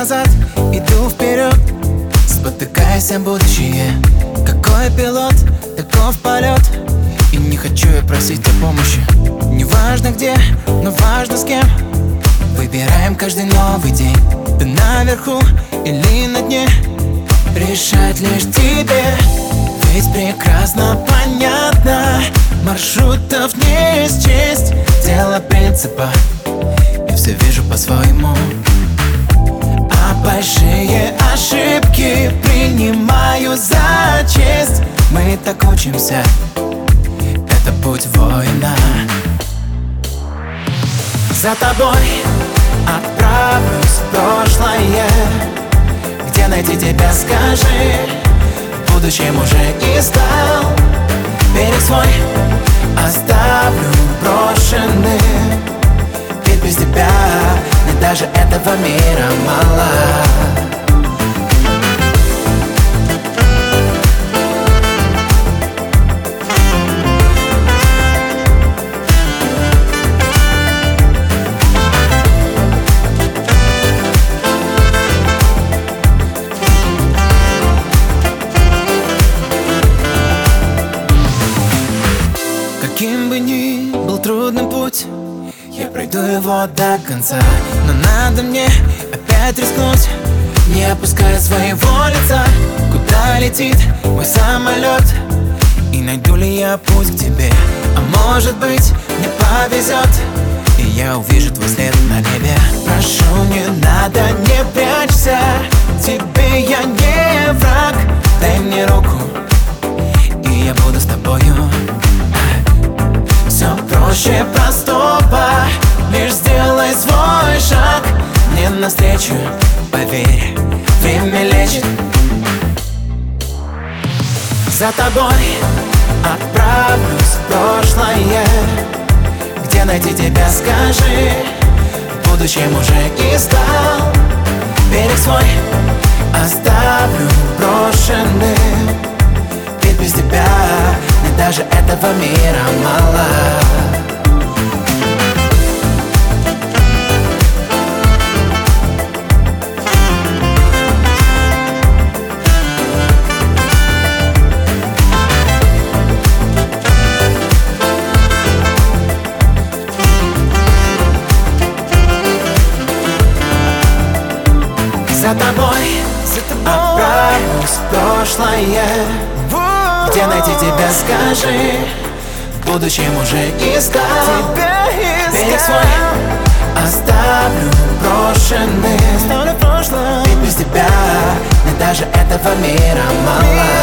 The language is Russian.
назад, иду вперед, спотыкаясь о будущее. Какой пилот, таков полет. И не хочу я просить о помощи. Не важно где, но важно с кем. Выбираем каждый новый день. Ты наверху или на дне, решать лишь тебе. Ведь прекрасно понятно, маршрутов не счесть. Дело принципа, я все вижу по-своему. А большие ошибки принимаю за честь. Мы так учимся, это путь воина. За тобой отправлюсь в прошлое. Где найти тебя, скажи? В будущем уже искал. Берег свой оставлю брошенным. Ведь без тебя мне даже этого мира мало. Каким бы ни был трудным путь, я пройду его до конца. Но надо мне опять рискнуть, не опуская своего лица. Куда летит мой самолет, и найду ли я путь к тебе? А может быть, мне повезет, и я увижу твой след на небе. Прошу, не надо, не прячься, тебе я не враг. Дай мне руку, и я буду с тобою. Все проще простого, лишь сделай свой шаг мне навстречу, поверь, время лечит. За тобой отправлюсь в прошлое. Где найти тебя, скажи? В будущем уже искал. Берег свой оставлю брошенным. Ведь без тебя мне даже этого мира мало. За тобой отправлюсь в прошлое. Где найти тебя, скажи? В будущем уже искал. Берег свой оставлю брошенным. Ведь без тебя мне даже этого мира мало.